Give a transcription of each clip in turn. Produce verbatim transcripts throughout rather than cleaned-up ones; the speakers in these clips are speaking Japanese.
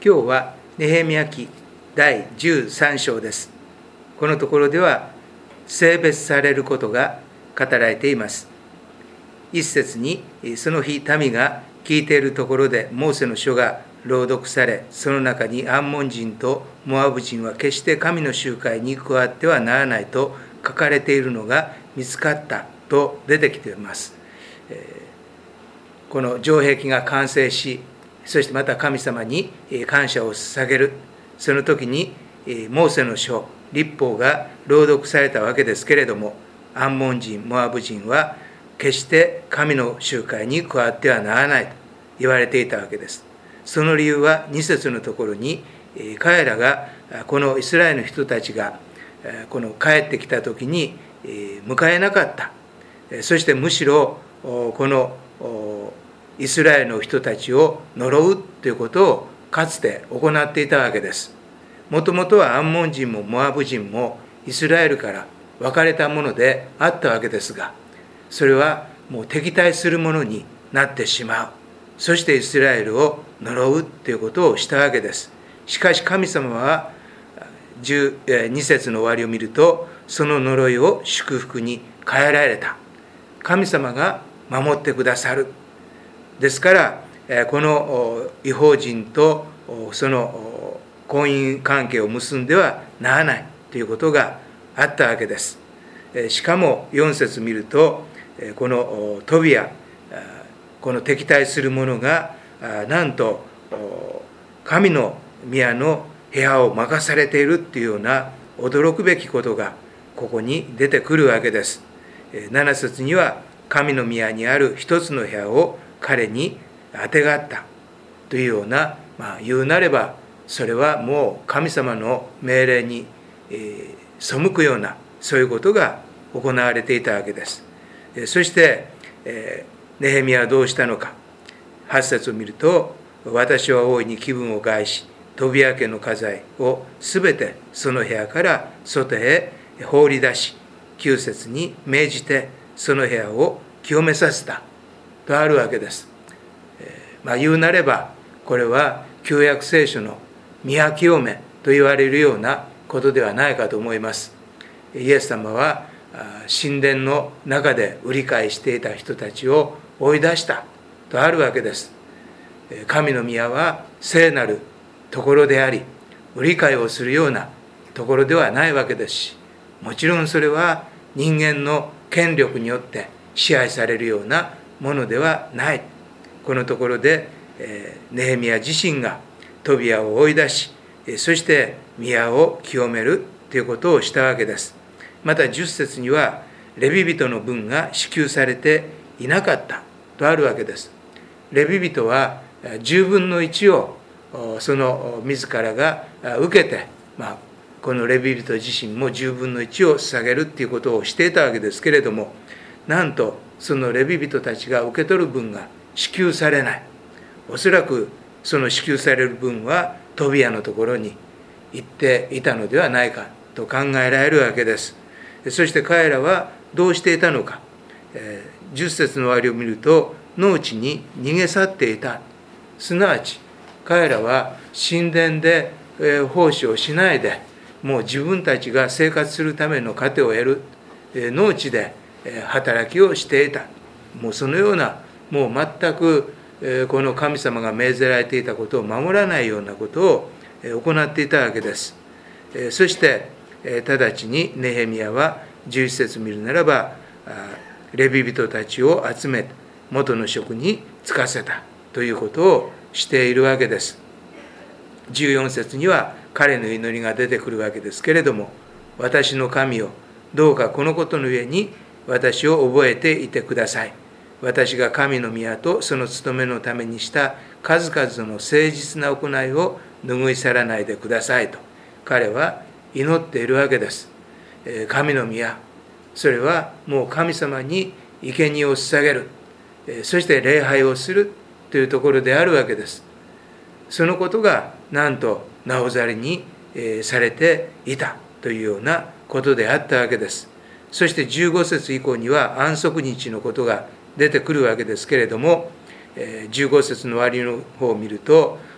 今日はネヘミヤ記だいじゅうさん章です。このところでは聖別されることが語られています。一節に、その日民が聞いているところでモーセの書が朗読され、その中にアンモン人とモアブ人は決して神の集会に加わってはならないと書かれているのが見つかったと出てきています。この城壁が完成し、そしてまた神様に感謝を捧げる、その時にモーセの書、律法が朗読されたわけですけれども、アンモン人、モアブ人は決して神の集会に加わってはならないと言われていたわけです。その理由はに節のところに、彼らがこのイスラエルの人たちがこの帰ってきた時に迎えなかった。そしてむしろこのイスラエルの人たちを呪うということをかつて行っていたわけです。もともとはアンモン人もモアブ人もイスラエルから分かれたものであったわけですが、それはもう敵対するものになってしまう。そしてイスラエルを呪うということをしたわけです。しかし神様はに節の終わりを見ると、その呪いを祝福に変えられた。神様が守ってくださる。ですからこの異邦人とその婚姻関係を結んではならないということがあったわけです。しかもよん節見ると、このトビア、この敵対する者がなんと神の宮の部屋を任されているというような驚くべきことがここに出てくるわけです。なな節には神の宮にある一つの部屋を彼にあてがったというような、まあ、言うなればそれはもう神様の命令に、えー、背くようなそういうことが行われていたわけです。そして、えー、ネヘミヤはどうしたのか。はち節を見ると、私は大いに気分を害し、トビア家の家財をすべてその部屋から外へ放り出し、きゅう節に命じてその部屋を清めさせたとあるわけです。えー、まあ言うなればこれは旧約聖書の宮清めと言われるようなことではないかと思います。イエス様は神殿の中で売り買いしていた人たちを追い出したとあるわけです。神の宮は聖なるところであり、売り買いをするようなところではないわけですし、もちろんそれは人間の権力によって支配されるようなものではない。このところでネヘミヤ自身がトビアを追い出し、そして宮を清めるということをしたわけです。またじゅっ節にはレビ人の分が支給されていなかったとあるわけです。レビ人はじゅうぶんのいちをその自らが受けて、まあ、このレビ人自身もじゅうぶんのいちを捧げるということをしていたわけですけれども、なんとそのレビ人たちが受け取る分が支給されない。おそらくその支給される分はトビアのところに行っていたのではないかと考えられるわけです。そして彼らはどうしていたのか。じゅっ節の終わりを見ると、農地に逃げ去っていた。すなわち彼らは神殿で奉仕をしないで、もう自分たちが生活するための糧を得る農地で働きをしていた。もうそのような、もう全くこの神様が命ぜられていたことを守らないようなことを行っていたわけです。そして直ちにネヘミヤはじゅういち節見るならば、レビ人たちを集め元の職に就かせたということをしているわけです。じゅうよん節には彼の祈りが出てくるわけですけれども、私の神よ、どうかこのことの上に私を覚えていてください。私が神の宮とその務めのためにした数々の誠実な行いを拭い去らないでくださいと彼は祈っているわけです。神の宮、それはもう神様に生贄を捧げる、そして礼拝をするというところであるわけです。そのことがなんとなおざりにされていたというようなことであったわけです。そしてじゅうご節以降には安息日のことが出てくるわけですけれども、じゅうご節の終わりの方を見ると、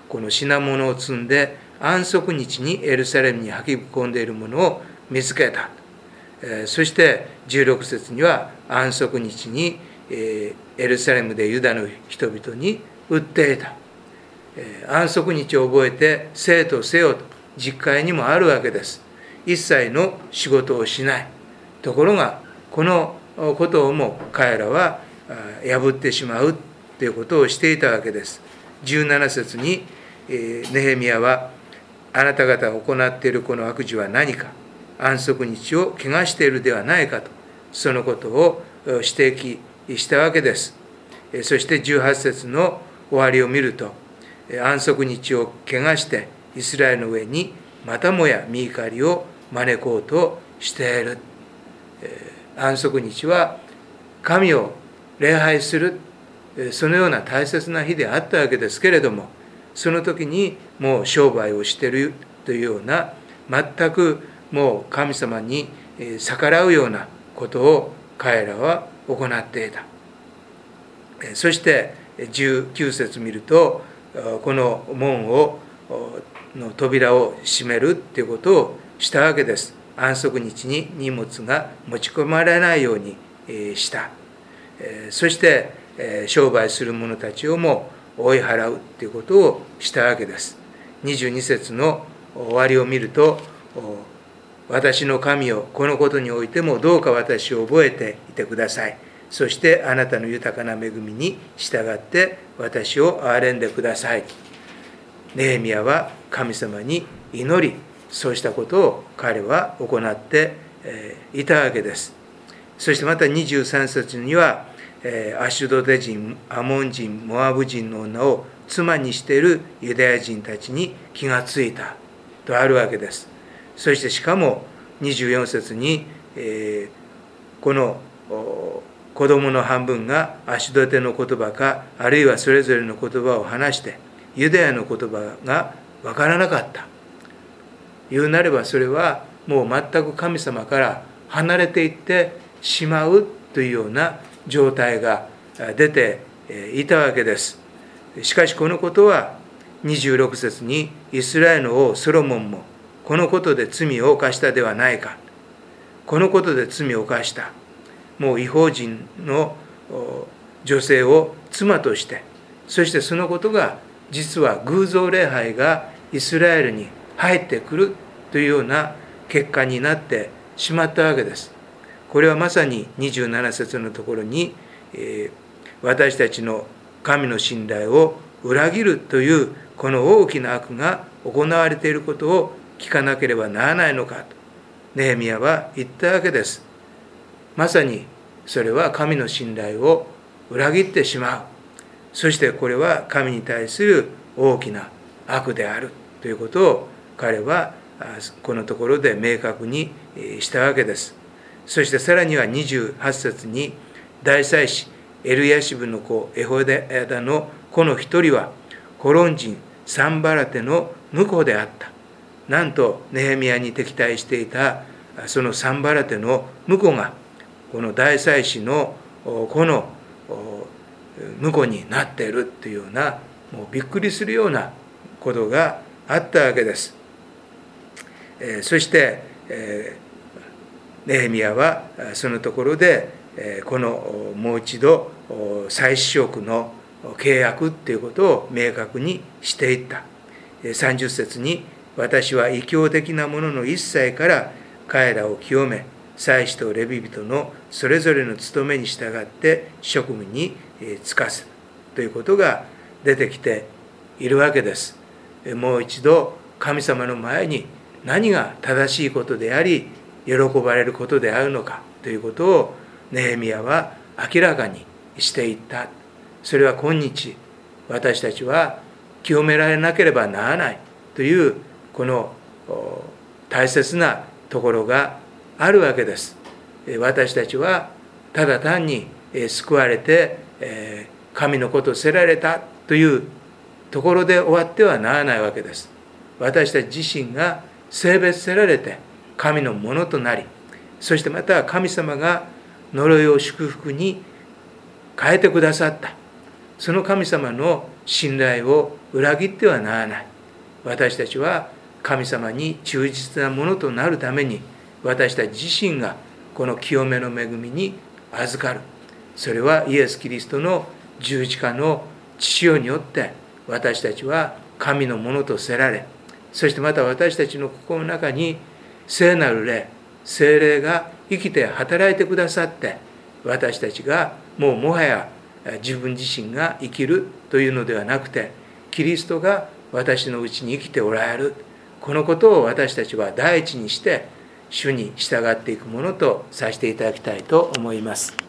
この品物を積んで安息日にエルサレムに運び込んでいるものを見つけた。そしてじゅうろく節には安息日にエルサレムでユダの人々に売っていた。安息日を覚えて生とせよと実会にもあるわけです。一切の仕事をしない。ところがこのことをも彼らは破ってしまうということをしていたわけです。じゅうなな節にネヘミヤは、あなた方が行っているこの悪事は何か、安息日を汚しているではないかと、そのことを指摘したわけです。そしてじゅうはち節の終わりを見ると、安息日を汚してイスラエルの上にまたもや御怒りを招こうとしている。安息日は神を礼拝する、そのような大切な日であったわけですけれども、その時にもう商売をしているというような、全くもう神様に逆らうようなことを彼らは行っていた。そしてじゅうきゅう節見ると、この門をの扉を閉めるということをしたわけです。安息日に荷物が持ち込まれないようにした。そして商売する者たちをも追い払うということをしたわけです。にじゅうに節の終わりを見ると、私の神よ、このことにおいてもどうか私を覚えていてください。そしてあなたの豊かな恵みに従って私を憐れんでください。ネヘミヤは神様に祈り、そうしたことを彼は行っていたわけです。そしてまたにじゅうさん節には、アシュドデ人、アモン人、モアブ人の女を妻にしているユダヤ人たちに気がついたとあるわけです。そしてしかもにじゅうよん節に、えー、この子供の半分がアシュドデの言葉か、あるいはそれぞれの言葉を話してユダヤの言葉が分からなかった。言うなればそれはもう全く神様から離れていってしまうというような状態が出ていたわけです。しかしこのことはにじゅうろく節に、イスラエルの王ソロモンもこのことで罪を犯したではないか。このことで罪を犯した。もう異邦人の女性を妻として、そしてそのことが実は偶像礼拝がイスラエルに入ってくるというような結果になってしまったわけです。これはまさににじゅうなな節のところに、えー、私たちの神の信頼を裏切るというこの大きな悪が行われていることを聞かなければならないのかとネヘミヤは言ったわけです。まさにそれは神の信頼を裏切ってしまう。そしてこれは神に対する大きな悪であるということを彼はこのところで明確にしたわけです。そしてさらにはにじゅうはち節に、大祭司エルヤシブの子エホヤダの子の一人はホロン人サンバラテの婿であった。なんとネヘミヤに敵対していたそのサンバラテの婿がこの大祭司の子の婿になっているというような、もうびっくりするようなことがあったわけです。えー、そして、えー、ネヘミヤはそのところで、えー、このもう一度再使用の契約ということを明確にしていった。さんじゅう節に、私は異教的なものの一切から彼らを清め、祭司とレビ人のそれぞれの務めに従って職務に就かすということが出てきているわけです。もう一度神様の前に何が正しいことであり喜ばれることであるのかということをネヘミヤは明らかにしていった。それは今日私たちは清められなければならないというこの大切なところがあるわけです。私たちはただ単に救われて神のことをせられたというところで終わってはならないわけです。私たち自身が聖別せられて神のものとなり、そしてまた神様が呪いを祝福に変えてくださった、その神様の信頼を裏切ってはならない。私たちは神様に忠実なものとなるために、私たち自身がこの清めの恵みに預かる。それはイエス・キリストの十字架の血潮によって私たちは神のものとせられ、そしてまた私たちの心の中に聖なる霊、聖霊が生きて働いてくださって、私たちがもうもはや自分自身が生きるというのではなくて、キリストが私のうちに生きておられる。このことを私たちは第一にして主に従っていくものとさせていただきたいと思います。